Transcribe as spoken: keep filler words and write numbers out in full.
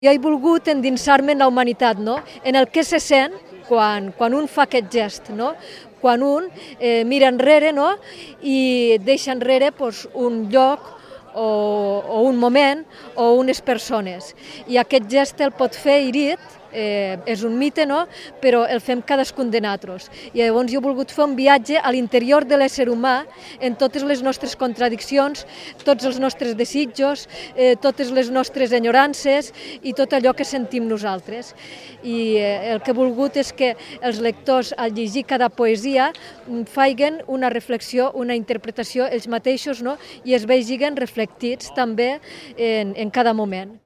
Jo he volgut endinsar-me en la humanitat, no? En el que se sent quan, quan un fa aquest gest, no? Quan un eh, mira enrere, no? I deixa enrere pues, un lloc o, o un moment o unes persones. I aquest gest el pot fer Irit, eh, és un mite, no? Però el fem cadascun de nosaltres. I llavors jo he volgut fer un viatge a l'interior de l'ésser humà, en totes les nostres contradiccions, tots els nostres desitjos, eh, totes les nostres enyorances i tot allò que sentim nosaltres. I eh, el que he volgut és que els lectors, al llegir cada poesia, facin una reflexió, una interpretació ells mateixos, no? I es vegin reflectits també en, en cada moment.